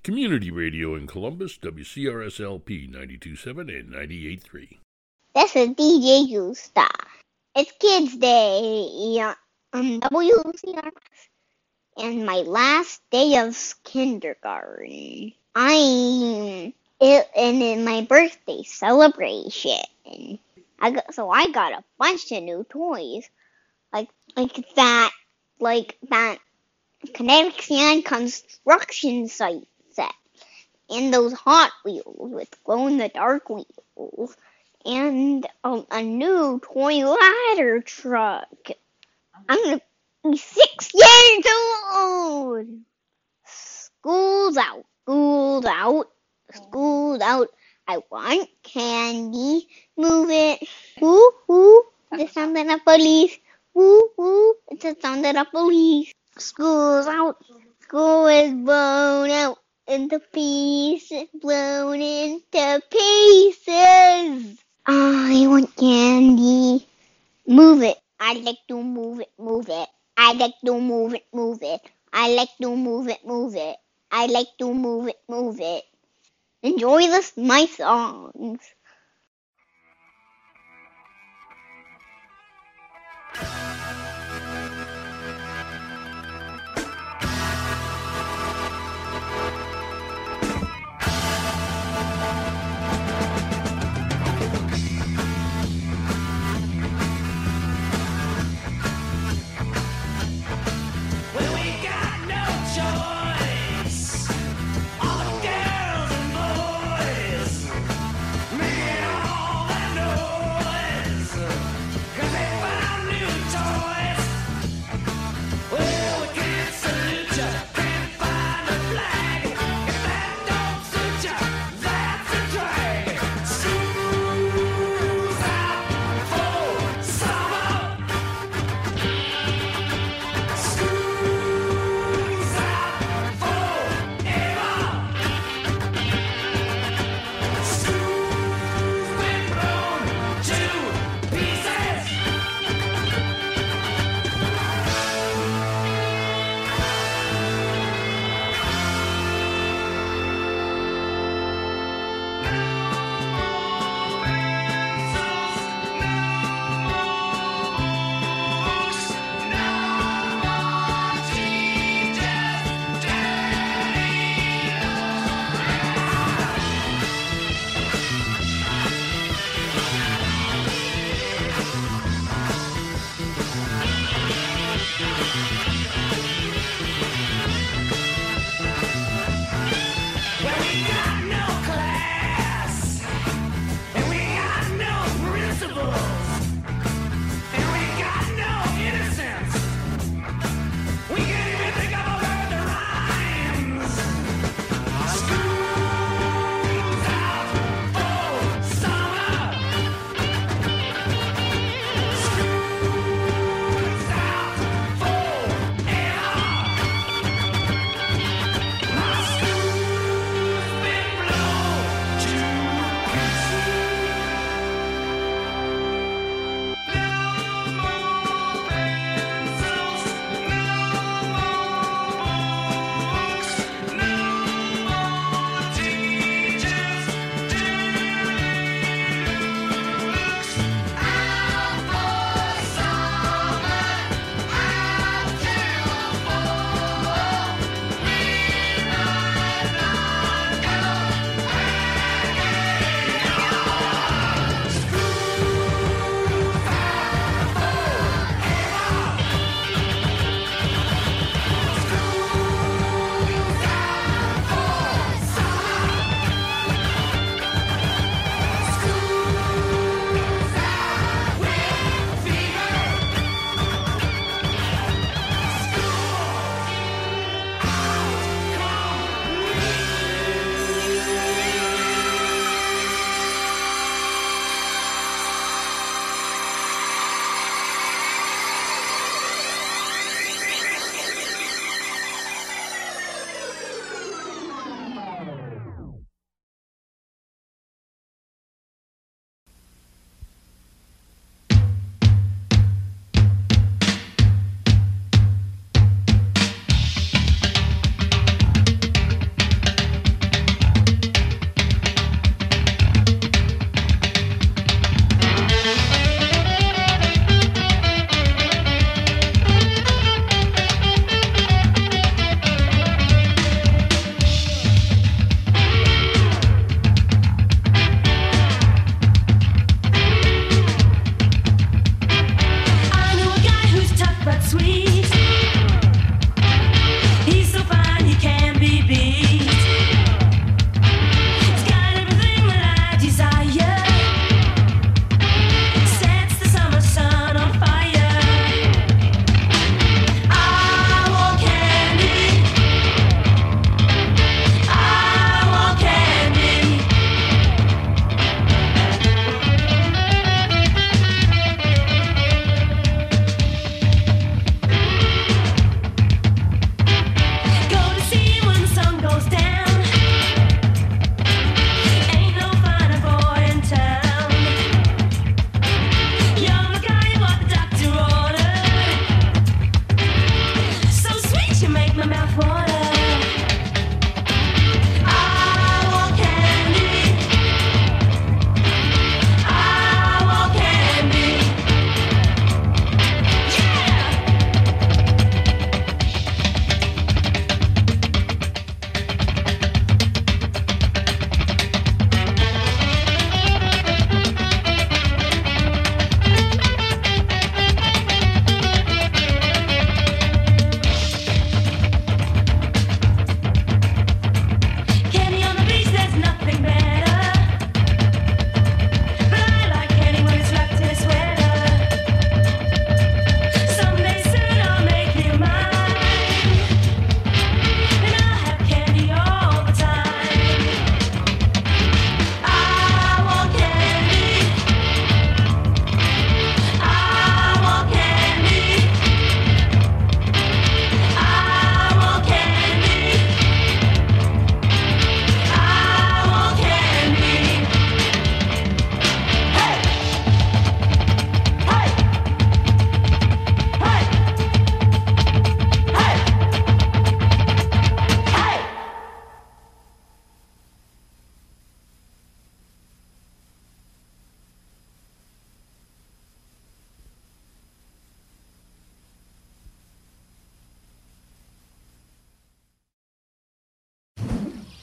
Community radio in Columbus, WCRS-LP 92.7 and 98.3. This is DJ Gusta. It's Kids Day on WCRS, and my last day of kindergarten. And in my birthday celebration, I got a bunch of new toys, like that kinetic sand construction site set, and those Hot Wheels with glow-in-the-dark wheels, and a new toy ladder truck. I'm gonna be 6 years old. School's out. I want candy. Move it. Woo woo. The sound of the police. Woo woo. It's the sound of the police. School's out. School is blown out into pieces. Blown into pieces. I want candy. Move it. I like to move it. I like to move it. I like to move it. I like to move it. Enjoy my songs.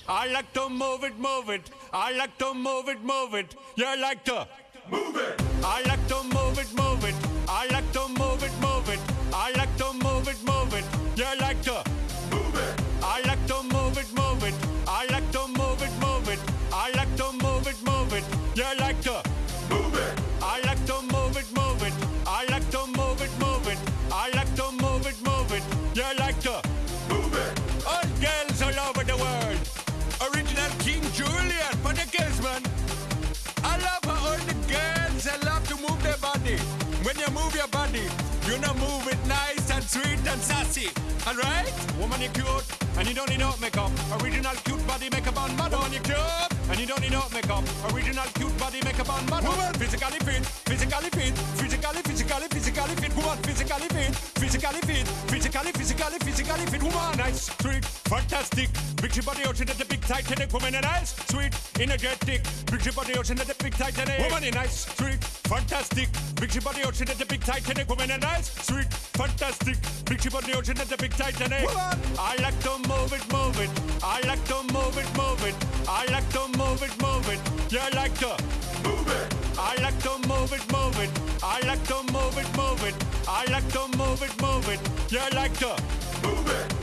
I like to move it, move it. I like to move it, move it. You like to move it. I like to move it, move it. I like to move it, move it. I like to move it, move it. You like to move it. I like to move it, move it. I like to move it, move it. I like to move it, move it. You like to move it. I like to move it, move it. I like to move it, move it. I like to move it, move it. You like to move it. All girls all over the world. Original King Julian for the girls, man. I love how all the girls they love to move their body. When you move your body, you know move it nice and sweet and sassy. Alright? Woman, you cute, and you don't need no makeup. Original cute body makeup on model. Woman, you cute, and you don't need no makeup. Original cute body makeup on model. Woman, physically fit, physically fit, physically fit. Woman, physically fit, physically fit, physically fit. Woman, nice, sweet, fantastic. Big body ocean at the big Titanic. Woman, nice, sweet, energetic. Big body ocean at the big Titanic. Woman, nice, sweet, fantastic. Big body ocean at the big Titanic. Woman, nice, sweet, fantastic. Big body ocean at the big Titanic. Woman, I like to move it, move it. I like to move it, move it. I like to move it, move it. You like to move it. I like to move it, move it. I like to move it, move it. I like to move it, move it. You like to move it.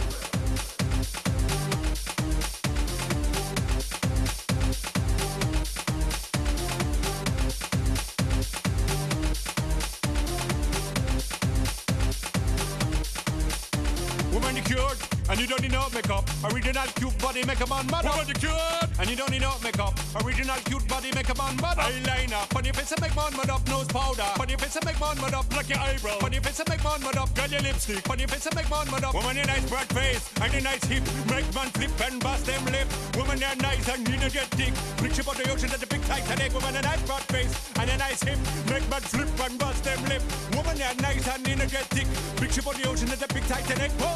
Woman, you cute, and you don't need no makeup. Original cute body makeup on model. Woman, you cute, and you don't need no makeup. Original cute body makeup on model. Eyeliner, on your face and make man mud up. Nose powder, on your face and make man mud up. Like your eyebrow, on your face and make man mud up. Girl, your lipstick, on your face and make man mud up. Woman, you nice broad face and a nice hip. Make man flip and bust them lip. Woman, you're nice and energetic. Picture about the ocean at the big Titanic. Woman, a nice broad face and a nice hip. Make man flip and bust them lip. Woman, you're nice and energetic. Picture about the ocean at the big Titanic. Whoa.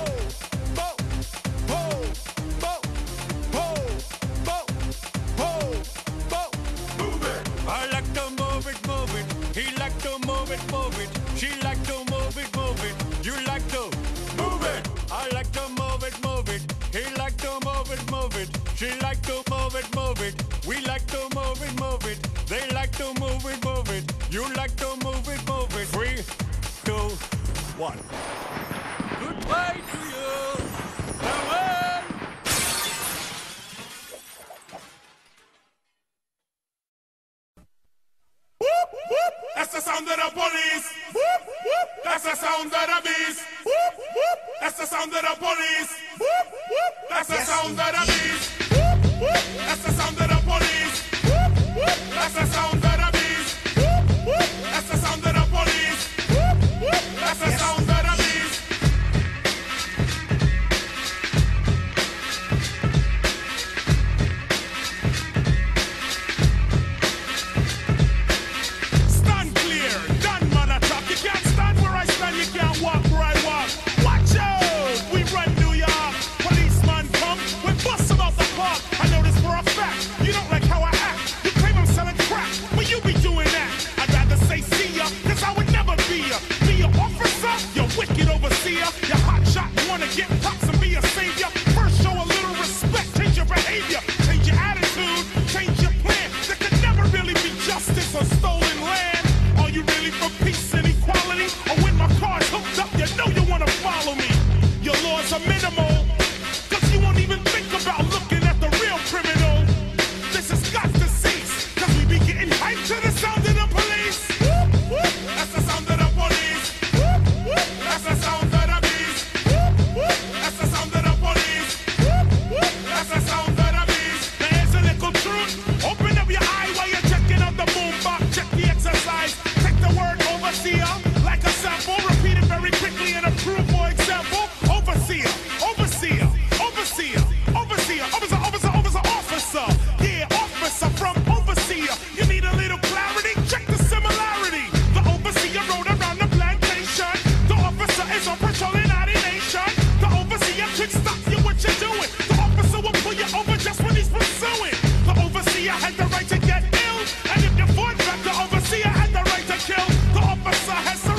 I like to move it, move it. He like to move it, move it. She like to move it, move it. You like to move it. I like to move it, move it. He like to move it, move it. She like to move it, move it. We like to move it, move it. They like to move it, move it. You like to move it, move it. 3, 2, 1. Goodbye to you. Farewell. Whoop, whoop. That's the sound of the police. Whoop, whoop. That's the sound of the beast. Whoop, whoop. That's the sound of the police. Whoop, whoop. That's the sound of the beast. Whoop, whoop. That's the sound of the police. Whoop, whoop. That's the sound of the beast. Whoop, whoop. That's the sound of the police. Whoop, whoop. That's the sound of the beast. You can't walk where I walk. Watch out! We run New York. Policeman come, we bust them out the park. I know this for a fact. You don't like how I act. You claim I'm selling crack, but you be doing that. I'd rather say see ya, cause I would never be ya. Be your officer, you wicked overseer. You hot shot, wanna get pops and be a savior. First show a little respect, change your behavior. Change your attitude, change your plan. There could never really be justice on stolen land. Are you really for peace and equality? Or when my car's hooked up, you know you wanna follow me. Your laws are minimal, cause you won't even think about looking at the real criminal. This has got to cease, cause we be getting hyped to the sound of the police. Whoop, whoop. That's the sound of the police. Whoop, whoop. That's the sound of the beast. Whoop, whoop. That's the sound of the police. Whoop, whoop. That's the sound of the beast. Now here's a little truth. Open up your eye while you're checking out the boombox. Check the exercise. Take the word overseer like a sample. Repeat it very quickly and approve, for example. Overseer, overseer, overseer, overseer, officer, officer, officer, officer. Yeah, officer from overseer. You need a little clarity? Check the similarity. The overseer rode around the plantation. The officer is on patrol in our nation. The overseer could stop you what you're doing. The officer will pull you over just when he's pursuing. The overseer had the right to get ill, and if you fought back, the overseer had the right to kill. The officer has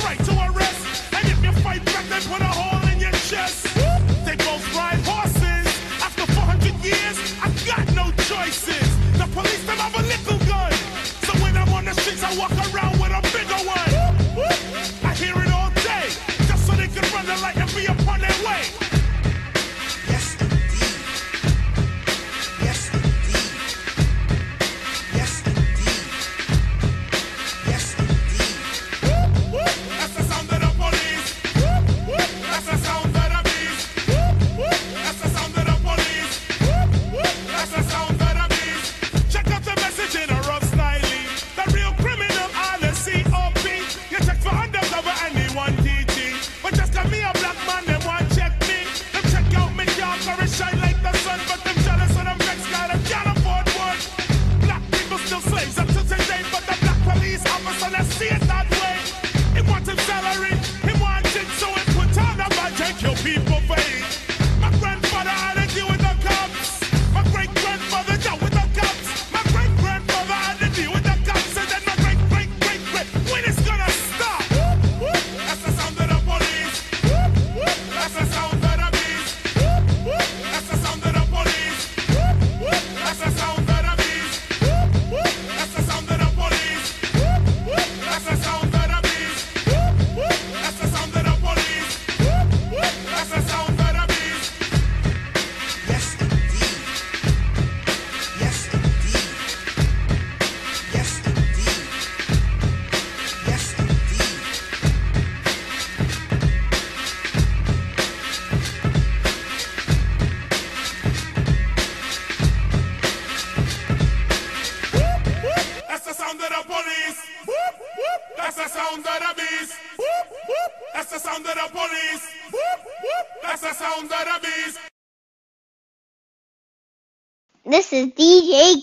This is DJ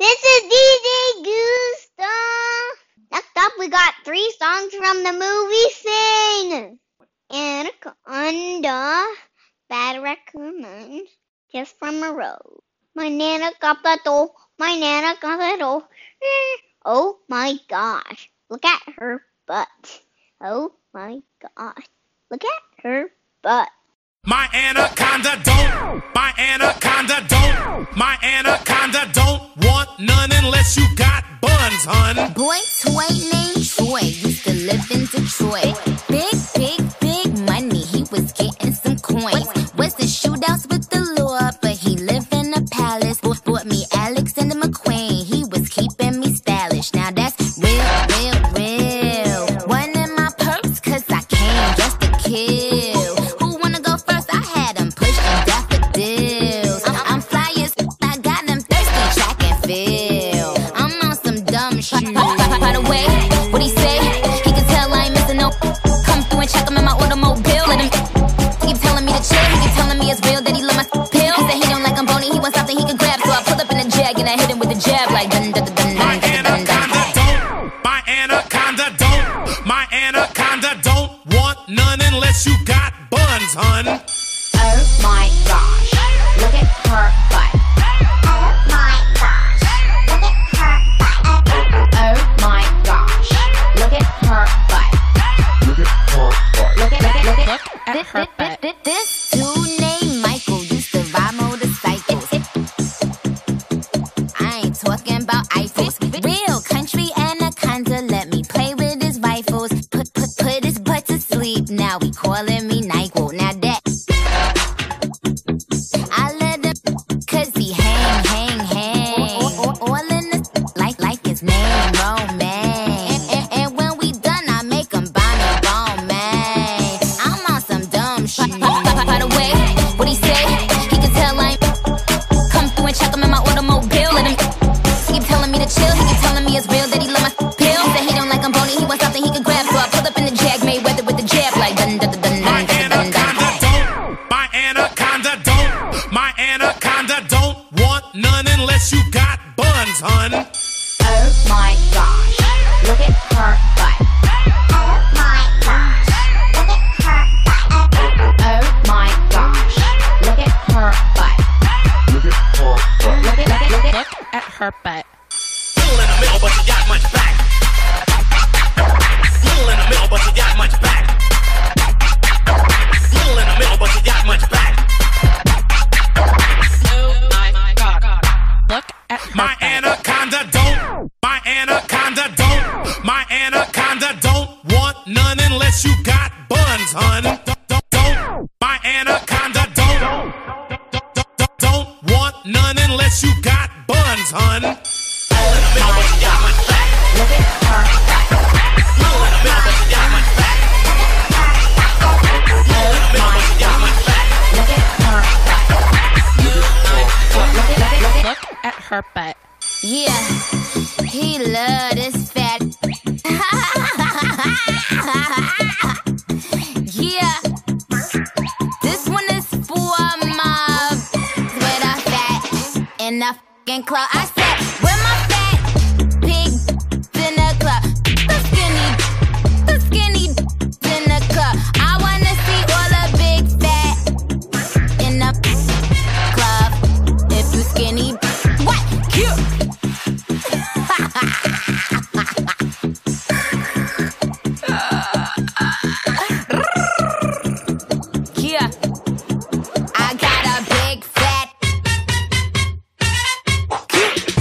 Gusta. Next up, we got 3 songs from the movie Sing. Anaconda, Bad Raccoon, Kiss from a Rose. My Nana got the dough, my Nana got the dough. Oh my gosh, look at her butt. Oh my gosh, look at her butt. My anaconda don't, my anaconda don't, my anaconda don't want none unless you got buns, hun. Boy toy named Troy used to live in Detroit. Big money, he was getting some coins. Was the shootouts with the law, but he lived in a palace. Bought me Alexander McQueen, he was keeping me stylish. Now that's real. One in my purse, cause I came just to kill. Who wanna go first? I had them pushing daffodils. I'm fly as I got them thirsty track and field. I'm on some dumb shit. By the way, what he say? He can tell I ain't missing no. Come through and check him in my automobile. Let him keep telling me to chill. He keep telling me it's real that he love my pill. He said he don't like I'm bony, he wants something he can grab. So I pull up in a jag and I hit him with a jab like dun dun dun dun dun dun dun dun. My anaconda don't, my anaconda don't want none unless you got buns, hun. Oh my gosh, look at her butt. Oh my gosh, look at her butt. Oh my gosh, look at her butt. Look at her butt. This dude named Michael used to ride motorcycles. I ain't talking about Eiffels. Real country anaconda let me play with his rifles. Put his butt to sleep. Now he calling me NyQuil. Now that I let him, cause he hang. All in the like his name Romaine. And when we done, I make him buy me bone, man. I'm on some dumb shit. By the way, what he say? He can tell I ain't come through and check him in my automobile. Let him keep telling me to chill. He keep telling me it's real that he love my pill. That he don't like I'm bony, he wants something he can grab. So I pull up in the jag, Mayweather with the jab like dun dun dun dun My dun dun dun. anaconda don't, my anaconda don't want none unless you got buns, hun. Oh my gosh, look at her butt. Oh my gosh, look at her butt. Oh my gosh, look at her butt. Look at her butt. Little in the middle, but you got much back. Little in the middle, but you got much back. Little in the middle, but you got much back. Oh my God. Look at her My anaconda don't, my anaconda don't, my anaconda don't want none unless you got buns, hun. Don't, my anaconda don't want none unless you got buns, hun. Look at her butt. Oh my gosh, look at her butt. Look at her butt. Yeah, he love this fat. Yeah, this one is for my with a fat in the fucking club. I said, where my fat pig in the club? The skinny in the club. I wanna see all the big fat in the club. If you skinny, what? Cute. Yeah, I got a big fat.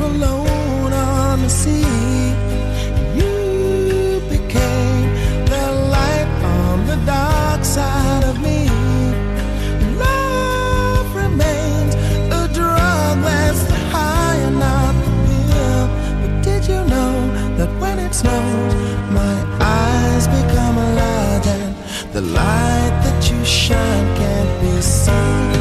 alone on the sea. You became the light on the dark side of me. Love remains a drug that's high and not the pill. But did you know that when it snows, my eyes become a light, and the light that you shine can't be seen?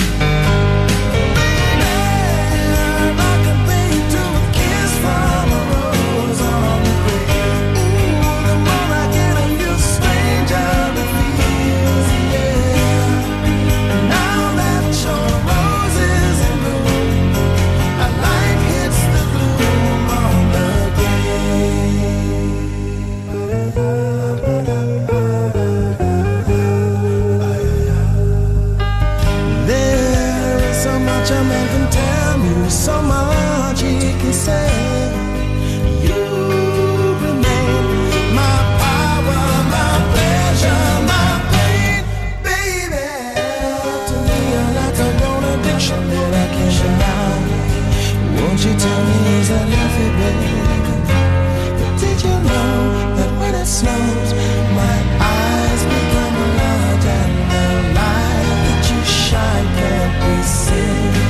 So much he can say. You remain my power, my pleasure, my pain, baby. To me, you're like a grown addiction that I can't deny. Won't you tell me, is that healthy, baby? But did you know that when it snows, my eyes become a light, and the light that you shine can't be seen?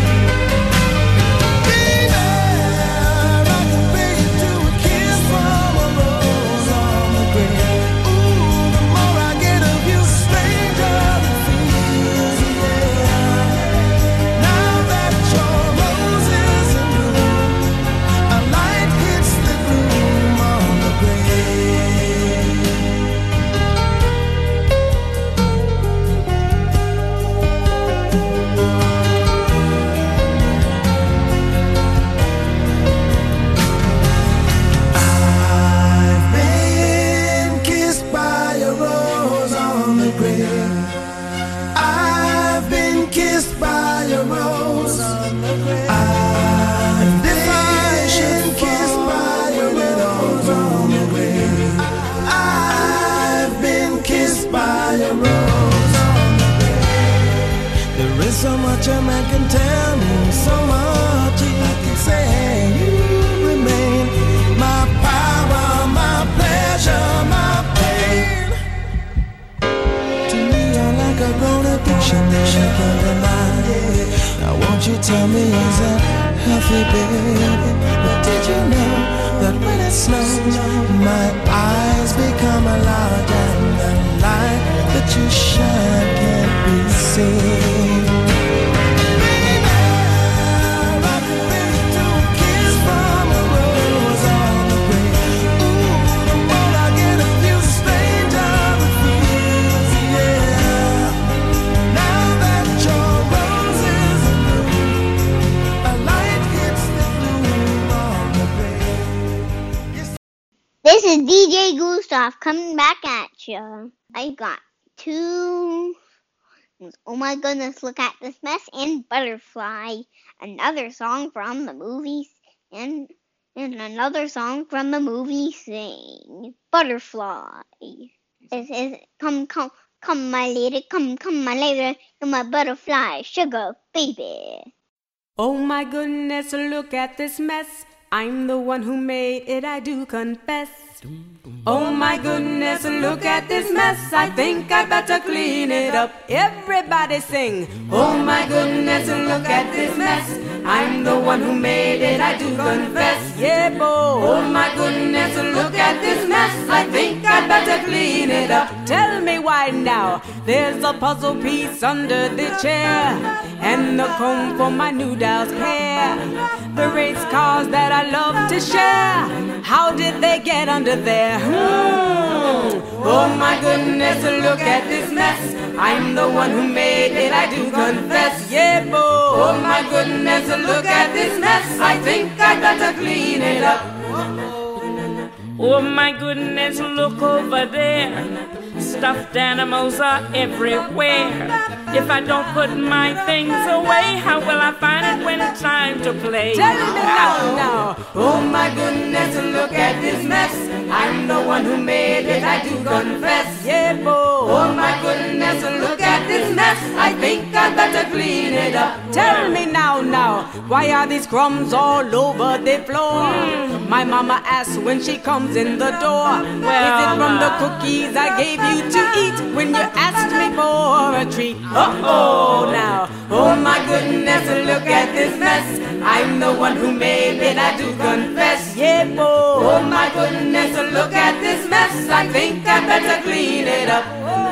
So much a man can tell me, so much he can say. You remain my power, my pleasure, my pain. To me, you're like a grown addiction that I can't deny. Now won't you tell me, is that healthy, baby? But did you know that when it snows, my eyes become a light, and the light that you shine can't be seen? This is DJ Gustav coming back at you. I got two. Oh my goodness, look at this mess, and Butterfly. Another song from the movies, and another song from the movie Sing. Butterfly. It says, come my lady, come my lady, you're my butterfly, sugar baby. Oh my goodness, look at this mess. I'm the one who made it, I do confess. Oh my goodness, look at this mess. I think I better clean it up. Everybody sing. Oh my goodness, look at this mess. I'm the one who made it, I do confess. Yeah, boy. Oh my goodness, look at this mess. I think I better clean it up. Tell me why now. There's a puzzle piece under the chair, and the comb for my new doll's hair. The race cars that I love to share, how did they get under there? Oh my goodness, look at this mess. I'm the one who made it, I do confess. Yeah, boy. Oh my goodness, look at this mess. I think I better clean it up. Oh my goodness, look over there. Stuffed animals are everywhere. If I don't put my things away, how will I find it when it's time to play? Tell me now. Oh my goodness, look at this mess. I'm the one who made it, I do confess. Yeah, boy. Oh my goodness, look at at this mess, I think I'd better clean it up. Tell me now, why are these crumbs all over the floor? My mama asks when she comes in the door. Is it from the cookies I gave you to eat when you asked me for a treat? Uh-oh now, oh my goodness, look at this mess. I'm the one who made it, I do confess. Yeah, boy. Oh my goodness, look at this mess. I think I better clean it up.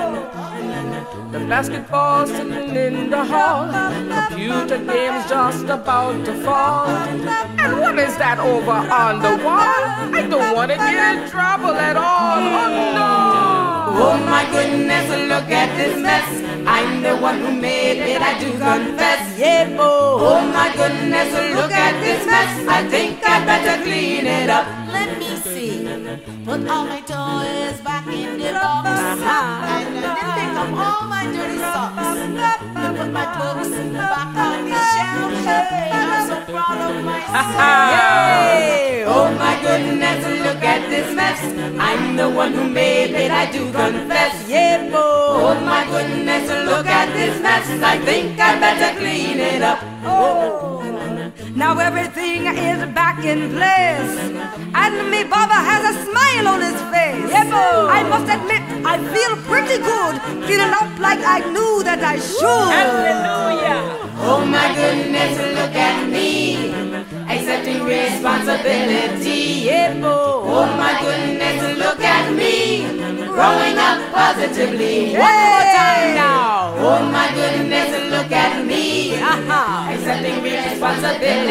The basketball sitting in the hall, computer games just about to fall. And what is that over on the wall? I don't want to get in trouble at all. Oh no! Oh my goodness, look at this mess. I'm the one who made it, I do confess. Yeah, boy. Oh my goodness, look at this mess. I think I better clean it up. Let me see. Put all my toys back in the box. And then pick up all my dirty socks. And put my books back on the shelf. I'm so proud of myself. Yay! Oh my goodness, look at this mess. I'm the one who made it, I do confess. Yeah, boy. Oh my goodness, look at this mess. I think I better clean it up. Oh. Now everything is back in place, and me Baba has a smile on his face. I must admit, I feel pretty good, feeling up like I knew that I should. Hallelujah! Oh my goodness, look at me, accepting responsibility. Oh my goodness, look at me, growing up positively. One more time now. Oh my goodness, look at me, accepting responsibility.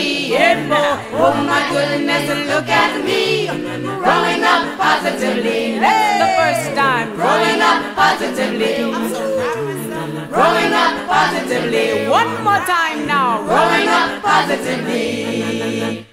Oh my goodness, look at me, growing up positively. The first time, growing up positively. Growing up positively. One more time now, growing up positively.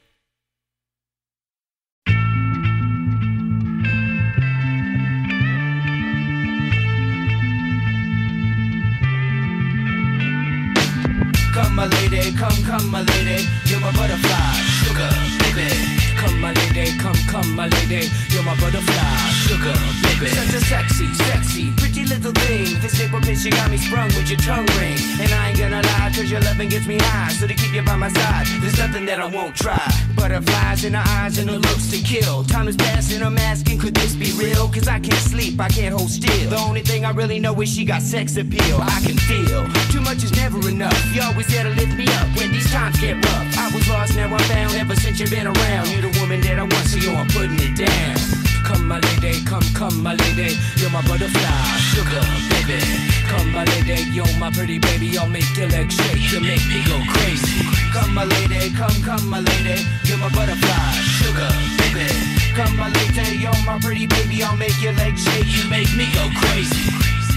Come my lady, come my lady, you're my butterfly, sugar, baby. Come my lady, come my lady, you're my butterfly, sugar, baby. Such a sexy, pretty little thing. This April bitch, you got me sprung with your tongue ring. And I ain't gonna lie, cause your loving gets me high. So to keep you by my side, there's nothing that I won't try. Butterflies in her eyes and her looks to kill. Time is passing, I'm asking, could this be real? Cause I can't sleep, I can't hold still. The only thing I really know is she got sex appeal. I can feel, too much is never enough. You always there to lift me up when these times get rough. I was lost, now I'm found, ever since you've been around. You're the woman that I want, so yo, I'm putting it down. Come my lady, come my lady, you're my butterfly, sugar, baby. Come my lady, you're my pretty baby, I'll make your legs shake, you make me go crazy. Come my lady, come my lady, you're my butterfly, sugar, baby. Come my lady, you're my pretty baby, I'll make your legs shake, you make me go crazy.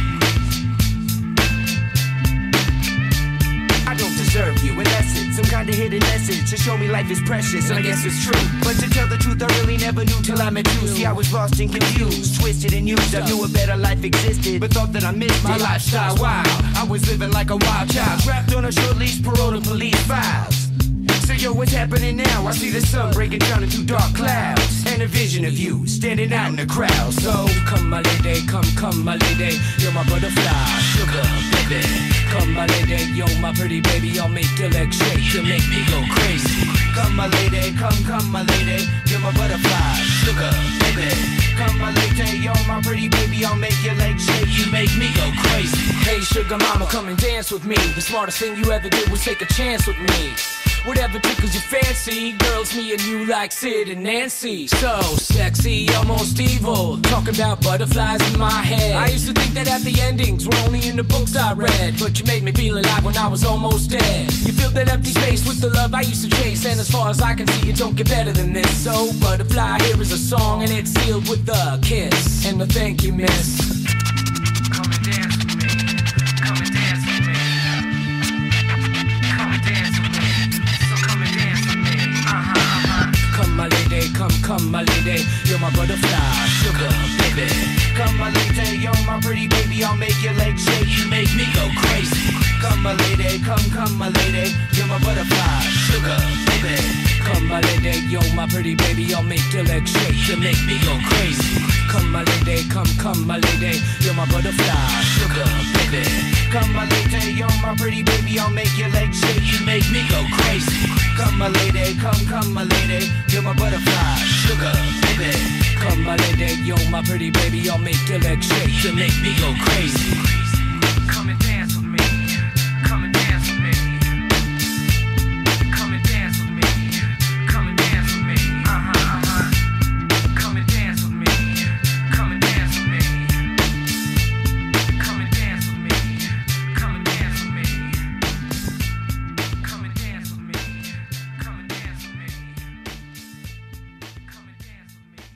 I don't deserve you, unless it's some kind of hidden message to show me life is precious, and I guess it's true. But to tell the truth, I really never knew till I met you. See, I was lost and confused, twisted and used. I knew a better life existed, but thought that I missed my lifestyle wild. I was living like a wild child, trapped on a short leash, parole to police files. So yo, what's happening now? I see the sun breaking down into dark clouds, and a vision of you standing out in the crowd. So come my lady, come my lady, you're my butterfly, sugar, baby. Come my lady, you're my pretty baby, I'll make your legs shake, you make me go crazy. Come my lady, come my lady, you're my butterfly, sugar, baby. Come my lady, you're my pretty baby, I'll make your legs shake, you make me go crazy. Hey sugar mama, come and dance with me. The smartest thing you ever did was take a chance with me. Whatever tickles your fancy, girls, me and you like Sid and Nancy. So sexy, almost evil, talking about butterflies in my head. I used to think that happy endings were only in the books I read, but you made me feel alive when I was almost dead. You filled that empty space with the love I used to chase, and as far as I can see, it don't get better than this. So butterfly, here is a song, and it's sealed with a kiss and a thank you, miss. Come and dance with me, come and dance with me, come and dance with me. Come my lady, come my lady, you're my butterfly, sugar, baby. Come my lady, you're my pretty baby, I'll make your legs shake, you make me go crazy. Come my lady, come my lady, you're my butterfly, sugar, baby. Come my lady, yo, my pretty baby, I'll make your legs shake. You make me go crazy. Come my lady, come my lady, you're my butterfly, sugar baby. Come my lady, yo, my pretty baby, I'll make your legs shake. You make me go crazy. Come my lady, come my lady, you're my butterfly, sugar baby. Come my lady, yo, my pretty baby, I'll make your legs shake. You make me go crazy. Come and dance with me. Come and dance with me. Come and dance with me. Come and dance with me. Come and dance with me. Come and dance with me. Come and dance with me. Come and dance with me. Come and dance with me. Come and dance with me. Come and dance with me.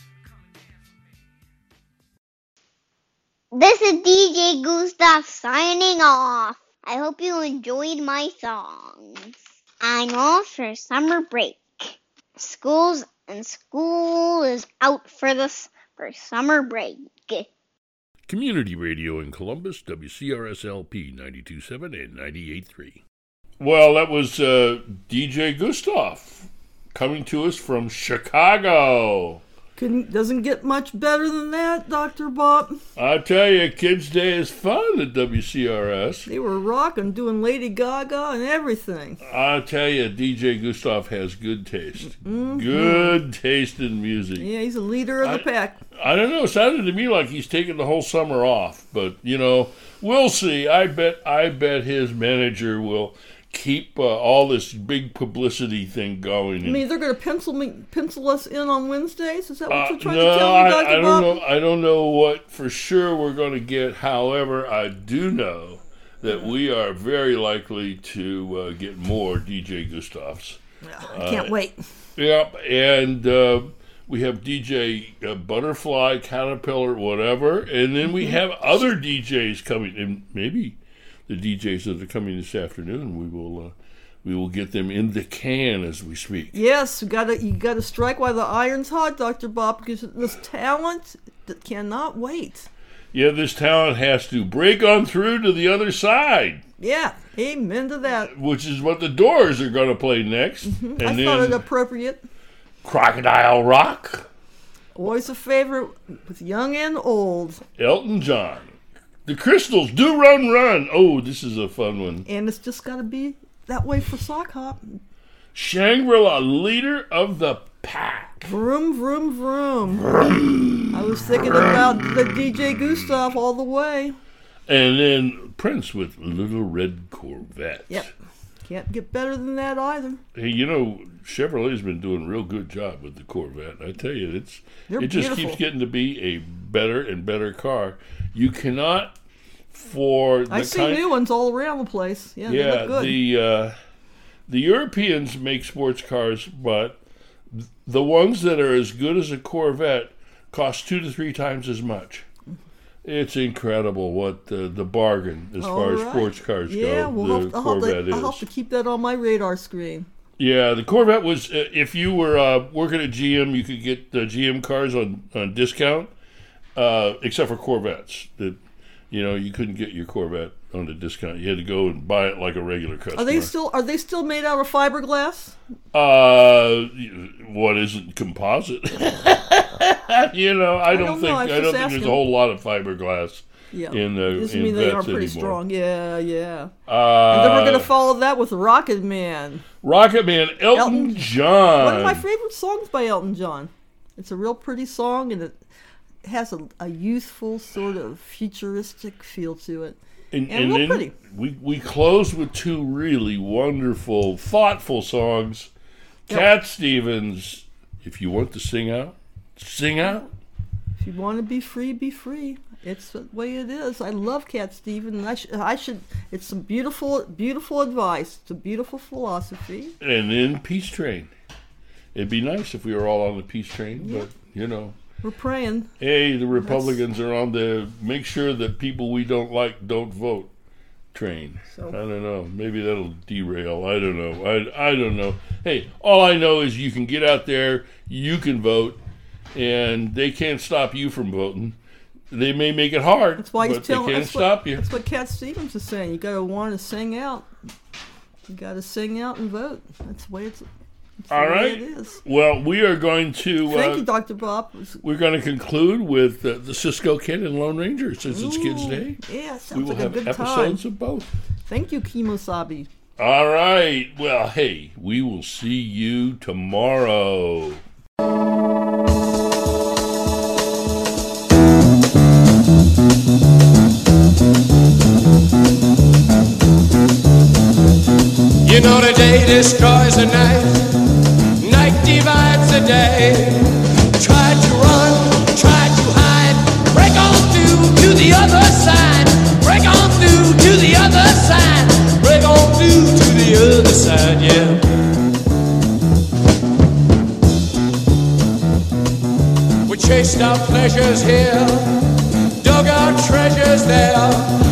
This is DJ Gustav signing off. I hope you enjoyed my songs. I'm off for summer break. School is out for summer break. Community Radio in Columbus, WCRS-LP 92.7 and 98.3. Well, that was DJ Gustav coming to us from Chicago. Doesn't get much better than that, Dr. Bob. I tell you, Kids Day is fun at WCRS. They were rocking, doing Lady Gaga and everything. I tell you, DJ Gustav has good taste. Mm-hmm. Good taste in music. Yeah, he's a leader of the pack. I don't know. It sounded to me like he's taking the whole summer off. But, we'll see. I bet his manager will keep all this big publicity thing going. I mean, they're going to pencil us in on Wednesdays? Is that what you're trying to tell me, Dr. Bob? I don't know what for sure we're going to get. However, I do know that we are very likely to get more DJ Gustavs. Yeah, I can't wait. Yep, and we have DJ Butterfly, Caterpillar, whatever, and then we have other DJs coming, and maybe the DJs that are coming this afternoon, we will get them in the can as we speak. Yes, you gotta strike while the iron's hot, Dr. Bob, because this talent that cannot wait. Yeah, this talent has to break on through to the other side. Yeah, amen to that. Which is what the Doors are going to play next. Mm-hmm. I thought it appropriate. Crocodile Rock. Always a favorite with young and old. Elton John. The Crystals, Do Run Run. Oh, this is a fun one. And it's just got to be that way for Sock Hop. Shangri-La, Leader of the Pack. Vroom, vroom, vroom. Vroom. I was thinking about the DJ Gustav all the way. And then Prince with Little Red Corvette. Yep. Can't get better than that either. Hey, Chevrolet's been doing a real good job with the Corvette. I tell you, it just beautiful. Keeps getting to be a better and better car. You cannot I see new ones all around the place. Yeah, they look good. The Europeans make sports cars, but the ones that are as good as a Corvette cost 2 to 3 times as much. It's incredible what the bargain as far as sports cars go. Yeah, I'll have to keep that on my radar screen. Yeah, the Corvette was, if you were working at GM, you could get the GM cars on discount, except for Corvettes. You couldn't get your Corvette on the discount. You had to go and buy it like a regular customer. Are they still made out of fiberglass? What isn't composite? I don't think there's a whole lot of fiberglass in the Vets they are pretty strong. Yeah. And then we're going to follow that with Rocket Man. Elton John. One of my favorite songs by Elton John. It's a real pretty song, and it has a youthful sort of futuristic feel to it. And real pretty. We close with 2 really wonderful, thoughtful songs. Yep. Cat Stevens, If You Want to Sing Out, Sing Out. If you want to be free, be free. It's the way it is. I love Cat Stevens. I should. It's some beautiful, beautiful advice. It's a beautiful philosophy. And then Peace Train. It'd be nice if we were all on the Peace Train, but we're praying. Hey, the Republicans are on the make sure that people we don't like don't vote train. So, I don't know. Maybe that'll derail. I don't know. I don't know. Hey, all I know is you can get out there, you can vote, and they can't stop you from voting. They may make it hard, that's why but they can't stop you. That's what Cat Stevens is saying. You got to want to sing out. You got to sing out and vote. That's the way All right. It is. Well, we are going to. Thank you, Dr. Bob. We're going to conclude with the Cisco Kid and Lone Ranger since it's Kids Day. Yeah, sounds we will like have a good episodes time. of both. Thank you, Kimosabi. All right. Well, hey, we will see you tomorrow. You know the day destroys the night, night divides the day. Try to run, try to hide, break on through to the other side, break on through to the other side, break on through to the other side, yeah. We chased our pleasures here, dug our treasures there.